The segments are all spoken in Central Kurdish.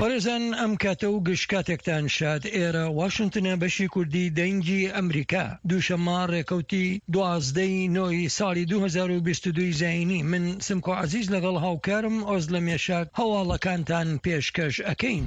بەڕێزان ئەم کاتە و گشت کاتێکتان شاد ئێرە واشنتنە بەشی کوردی دەنگی ئەمریکا دووشەممە ڕێکەوتی 12/9 ساڵی 2022 زاینی من سمکۆ عەزیز لەگەڵ هاوکارم ئۆزلە مێشاک هەواڵەکانتان پێشکەش ئەکەین.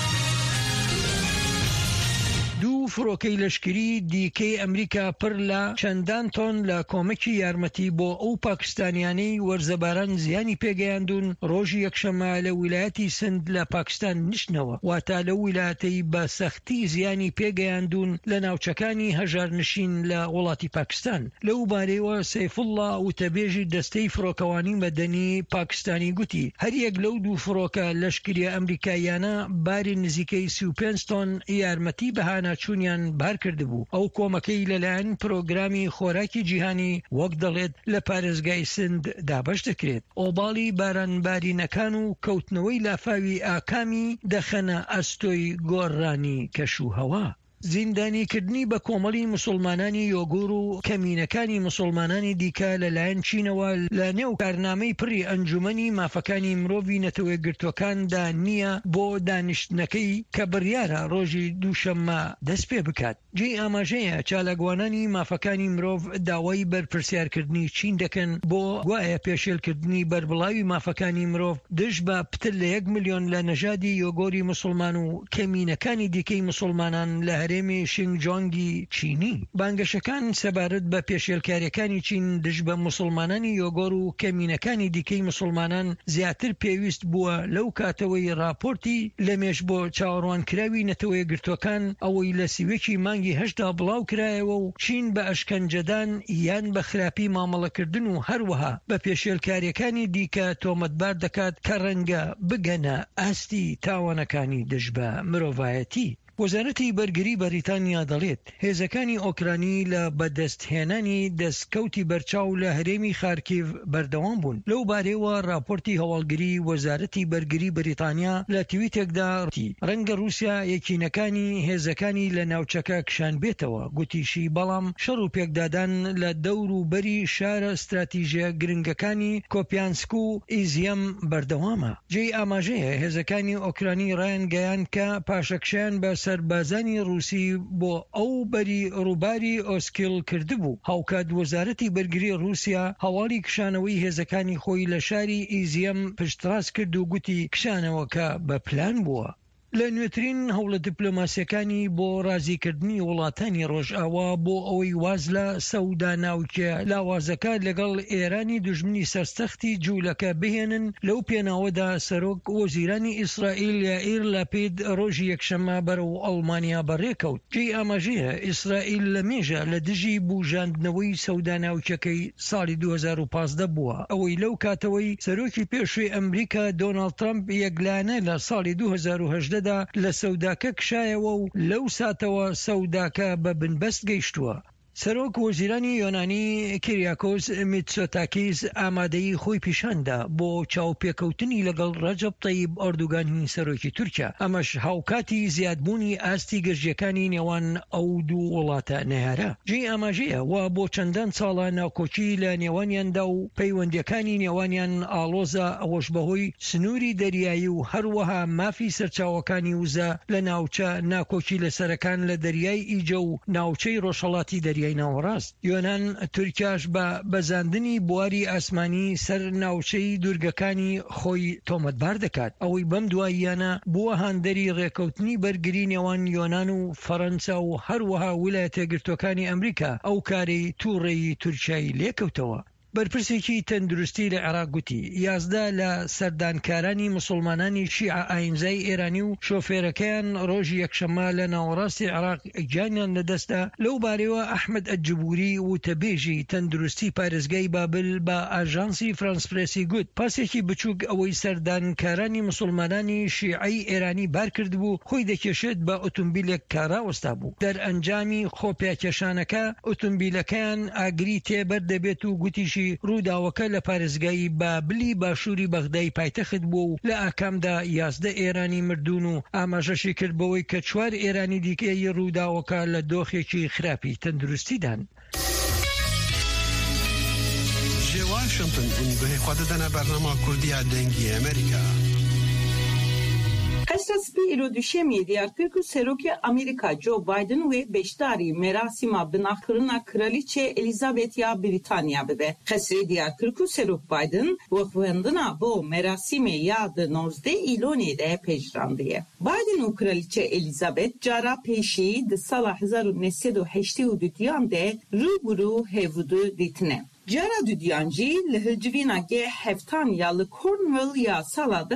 دوو فڕۆکەی لەشکری دیکەی ئەمریکا پڕ لە چەندان تۆن لە کۆمەکی یارمەتی بۆ ئەو پاکستانیانەی وەرزەباران زیانی پێگەیاندون ڕۆژی یەکشەممە لە ویلایەتی سند لە پاکستان نیشتنەوە، واتە لە ویلایەتەی بە سەختی زیانی پێگەیاندون لە ناوچەکانی هەژارنشین لە وڵاتی پاکستان. لەو بارەیەوە سەیفوڵڵا وتەبێژی دەستەی فڕۆکەوانی مەدەنی پاکستانی گوتی هەریەک لەو دوو فڕۆکە لەشکریە ئەمریکاییانە باری نزیکەی 35 تۆن یارمەتی بەهانە چونیان بار کرده بوو. ئەو کۆمەکەی لەلایەن پرۆگرامی خۆراکی جیهانی وەک دەڵێت لە پارێزگای سند دابەش دەکرێت. ئۆباڵی بارانبارینەکان و کەوتنەوەی لافاوی ئاکامی دەخەنە ئەستۆی گۆڕانی کەشوهەوا. زیندانیکردنی بە کۆمەڵی مسلمانانی یۆگور و کەمینەکانی مسلمانانی دیکە لەلایەن چینەوە لە نێو کارنامەی پڕی ئەنجومەنی مافەکانی مرۆڤی نەتەوەی گرتوەکاندا نییە بۆ دانیشتنەکەی کە بڕیارە ڕۆژی دووشەممە دەست پێ بکات. جێ ئاماژەیە چالاگوانانی مافەکانی مرۆڤ داوای بەرپرسیارکردنی چین دەکەن بۆ گوایە پێشێلکردنی بەربڵاوی مافەکانی مرۆڤ دژ بە پتر لە 1 ملیۆن لە نەژادی یۆگۆری مسلمان و کەمینەکانی دیکەی مسلمانان لە هەرێمی شینجۆنگی چینی. بانگەشەکان سەبارەت بە پێشێلکاریەکانی چین دژ بە مسلمانانی یۆگۆر و کەمینەکانی دیکەی مسلمانان زیاتر پێویست بووە لەو کاتەوەی راپۆرتی لەمێش بۆ چاوەڕوانکراوی نەتەوەی گرتوەکان ئەوەی لە سیوێکی مانگی 8 بڵاو کرایەوە و چین بە ئەشکەنجەدان یان بە خراپی مامەڵەکردن و هەروەها بە پێشێلکاریەکانی دیکە تۆمەتبار دەکات کە ڕەنگە بگەنە ئاستی تاوانەکانی دژ بە مرۆڤایەتی. وەزارەتی بەرگری بەریتانیا دەڵێت هێزەکانی ئۆکرانی لە بەدەستهێنانی دەستکەوتی بەرچاو لە هەرێمی خارکیڤ بەردەوام بوون. لەو بارەیەوە راپۆرتی هەواڵگری وەزارەتی بەرگری بەریتانیا لە تویتێکدا ڕەنگە رووسیا یەکینەکانی هێزەکانی لە ناوچەکە کشان بێتەوە. گوتیشی بەڵام شەڕ و پێکدادان لە دەور و بەری شارە استراتیژیە گرنگەکانی کۆپیانسک و ئیزیم بەردەوامە. جێی ئاماژەیە هێزەکانی ئۆکرانی ڕایانگەیان کە پاشەکشیان بە سەربازانی رووسی بۆ ئەو بەری ڕووباری ئۆسکیل کردبوو. هاوکات وەزارەتی بەرگری رووسیا هەواڵی کشانەوەی هێزەکانی خۆی لە شاری ئیزیم پشتڕاست کرد و گوتی کشانەوەکە بە پلان بووە. لە نوێترین هەوڵە دیپلۆماسیەکانی بۆ ڕازیکردنی وڵاتانی ڕۆژئاوا بۆ ئەوەی واز لە سەودا ناوچە لاوازەکە لەگەڵ ئێرانی دژمنی سەرسەختی جوولەکە بهێنن، لەو پێناوەدا سەرۆک وەزیرانی ئیسرائیل یائیر لاپید ڕۆژی یەکشەممە بەرەو ئەڵمانیا بەڕێکەوت. جێی ئاماژەیە ئیسرائیل لە مێژە لە دژی بوژاندنەوەی سەودا ناوچەکەی ساڵی 2015 بووە، ئەوەی لەو کاتەوەی سەرۆکی پێشووی ئەمریکا دۆناڵد ترامپ یەکلانە لە ساڵی 2018 لە سەوداکە کشایەوە و لەو ساتەوە سەوداکە بە بنبەست گەیشتووە. سەرۆک وەزیرانی یۆنانی کیریاکۆس میتسۆتاکیس ئامادەی خۆی پیشاندا بۆ چاوپێکەوتنی لەگەڵ ڕەجەب تەیب ئەردوگانی سەرۆکی تورکیا. ئەمەش هاوکاتی زیادبوونی ئاستی گەژیەکانی نێوان ئەو دوو وڵاتە نەیارە. جێی ئاماژەیە وا بۆ چەندان ساڵە ناوکۆچی لە نێوانیاندا و پەیوەندیەکانی نێوانیان ئاڵۆزە، ئەوەش بەهۆی سنووری دەریایی و هەروەها مافی سەرچاوەکانی وزە لە ناوچە ناکۆچی لەسەرەکان لە دەریای ئیجە و ناوچەی ڕۆژهەڵاتی دەریای ناوەڕاست. یۆنان تورکیاش بە بەزاندنی بواری ئاسمانی سەر ناوچەی دوورگەکانی خۆی تۆمەتبار دەکات. ئەوەی بەم دواییانە بووە هاندەری ڕێکەوتنی بەرگری نێوان یۆنان و فەڕەنسا و هەروەها ویلایەتە یەکگرتووەکانی ئەمریکا ئەو کارەی تووڕێی تورکیای لێکەوتەوە. بەرپرسێکی تەندروستی لە عێراق گوتی 11 لە سەردانکارانی مسلمانانی شیعە ئاینزای ئێرانی و شۆفێرەکەیان ڕۆژی یەکشەممە لە ناوەڕاستی عێراق گیانیان لەدەستدا. لەو بارەوە ئەحمەد ئەجبوری وتەبێژی تەندروستی پارێزگای بابل بە ئاژانسی فرانس پرێسی گوت پاسێکی بچووک ئەوەی سەردانکارانی مسلمانانی شیعەی ئێرانی بار کردبوو خۆی دەکێشێت بە ئۆتۆمبیلێک کاراوەستا بوو. دەرئەنجامی خۆپیاکێشانەکە ئۆتۆمبیلەکەیان ئاگری تێبەر دەبێت و گوتیشی ڕووداوەکە لە پارێزگایی بابلی باشووری بەغدای پایتەخت بوو و لە ئاکامدا 11 ئێرانی مردون و ئاماژەشی کرد بەوەی کە 4 ئێرانی دیکەی ڕووداوەکە لە دۆخێکی خراپی تەندروستیدان. واشنطن گوهی خود دەنە بەرنامە کوردیا دەنگی ئەمریکا. Esaspi îro düşemiye diyar Kırku Seroki Amerika Joe Biden ve beşdari merasima binaxırına Kraliçe Elizabeth ya Britanya bebe. Xesri diyar Kırku Serok Biden vexwendina bo merasime ya de 19 îlonê de pejrandiye. Biden û Kraliçe Elizabeth cara pêşî di sala 1982 de rûbirû hevûdû dîtine. Cara dudiyan jî li hilcivîna gê heftan ya li Cornwall ya sala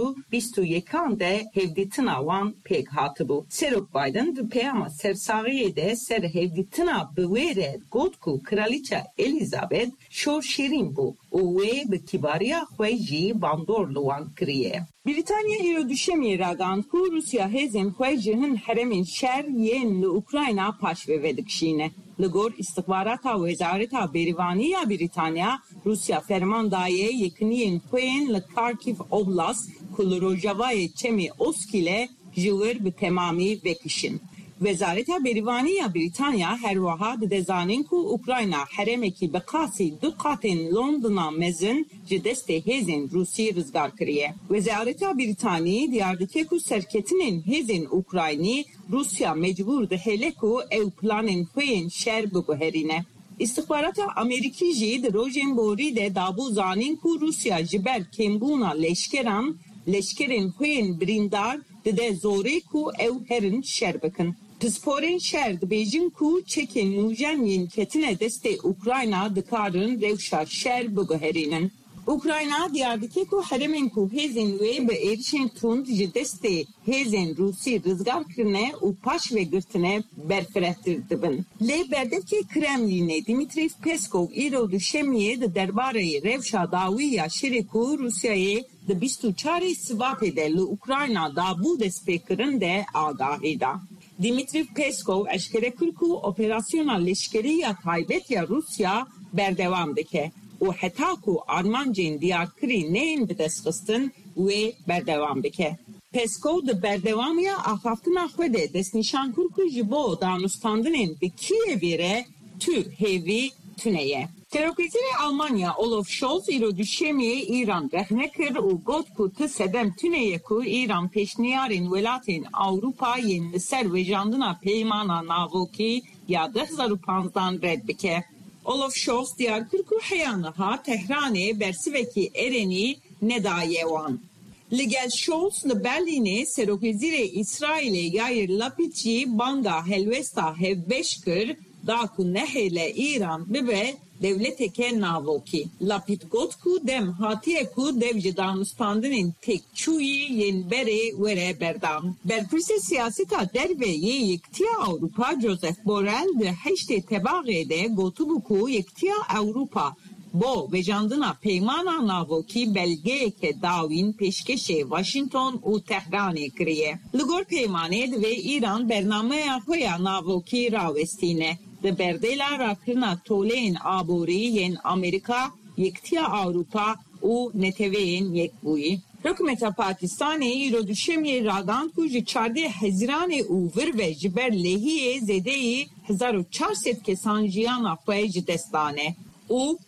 2021 de hevdîtina wan pêk hatibû. Serok Biden di peyama sersaxiyê de ser hevdîtina bi wê re got ku Kraliçe Elizabeth şor şîrîn bû û wê bi kîbariya xwe jî bandor li wan kiriye. Britanya îro düşemiye ragan ku Rusya hêzên xwe ji hin heremên şer yên li Ukrayna paş ve vedikşîne. Li gor istihbarata Wezareta Berîvanî ya Britanya, Rusya ferman daye yekîniyên xwe li Kharkiv Oblast ku li rojavayê çemê Oskîle ji wir bi temamî vekişin. Wezareta Berîvanî ya Britanya her wiha dide zanîn ku Ukrayna heremekî bi qasî du qatên Londona mezin ji destê hêzên Rusî rizgar kiriye. Wezareta Brîtanî diyar dike ku serketinên hêzên Ukraynî Rusya mecbur dihêle ku ew planên xwe yên şer biguherîne. İstihbarata Amerîkî jî di rojên borî de dabû zanîn ku Rusya ji ber kêmbûna leşkeran leşkerên xwe yên birîndar dide zorê ku ew herin şer bikin. Pisporên şer dibêjin ku çekên nûjen yên ketine destê Ukrayna dikarin rewşa şer biguherînin. Ukrayna diyar dike ku heremên ku hêzên wê bi êrişên tund ji destê hêzên Rusî rizgar kirine û paş vegirtine berfirehtir dibin. Lê berdevkê Kremlînê Dimitriy Peskov îro düşemiye di derbarê rewşa dawî ya şerê ku Rusyayê di 24 Sivapê de li Ukrayna dabû destpêkirin de agahî da. Dimitriy Peskov eşkere kir ku operasyona leşkerî ya taybet ya Rusya berdewam dike. û heta ku armancên diyarkirî neyên bi destxistin wê berdewam bike. Peskov di berdewamiya axaftina xwe de destnîşan kir ku ji bo danûstandinên bi Kiyevê re tu hêvî tuneye. Terokrizîrê Almanya Olaf Scholz îro düşemiyê İran rehne kir û got ku ti sedem tuneye ku İran pêşniyarên welatên Awropa yên li ser wêjandina peymana navokî ya 2015 red bike. Olaf Scholz diyar kir ku heya niha Tehranê bersivekî Erenî nedaye wan. Li gel Scholz li Berlînê Serokrizîrê İsraîlê Yair Lapid jî banga helwesta hevbeş kir da ku nehêle İran bibe devleteke navokî. Lapid got ku dem hatiye ku dev ji danûstandinên têkçûyî yên berê were berdam. Berpirsê siyaseta derve yê Yektiya Awropa Joseph Borrell di heştê tebaxê de gotibû ku Yektiya Awropa bo vejandina peymana navokî belgeyeke dawîn pêşkeşê Washington û Tehranê kiriye. Li gor peymanê divê İran bernameya xwe ya navokî rawestîne. Di berdêla rakirina toleyên aborî yên Amerîka, Yektiya Awropa û neteweyên Yekbûyî. Hikûmeta Pakistanê îro düşemiyê ragand ku ji 14 Hezîranê û vir ve ji ber lehiyê zêdeyî 1400 kesan jiyana xwe ji dest dane û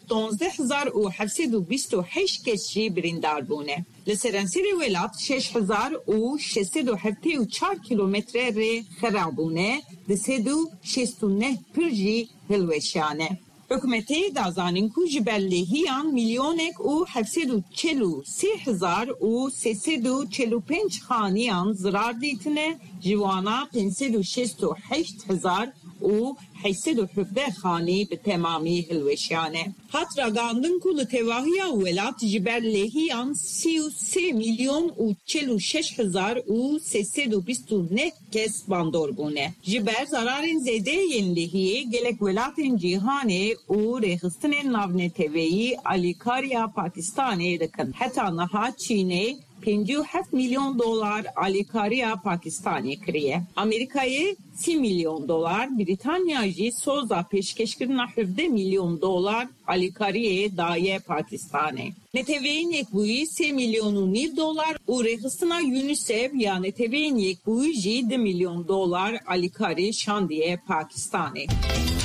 12728 kes jî birîndar bûne. Li serenserê welat 6674 kilometre rê xerab bûne, di 369 pir jî hilweşane. Hikûmetê dazanîn ku ji ber lêhiyan milyonek û 743,345 xaniyan zirar dîtine, ji wana 568,000 û 817 xanî bi temamî hilweşane. Hat ragandin ku li tevahiya welat ji ber lêhiyan 33 milyon û 46,329 kes bandor bûne. Ji ber zararên zêde yên lêhiyê gelek welatên cîhanê û rêxistinên navneteveyî alîkariya Pakistanê dikin. Heta niha Çînê 57 milyon dolar alîkariya Pakistanê kiriye. Amerîkayê 30 milyon dolar, Britanya jî soza pêşkeşkirina 17 milyon dolar alîkariyê daye Pakistanê. Neteweyên Yekbûyî 3 milyon û nîv dolar û rêxistina UNICEF ya neteweyên Yekbûyî jî 2 milyon dolar alîkarî şandiye Pakistanê.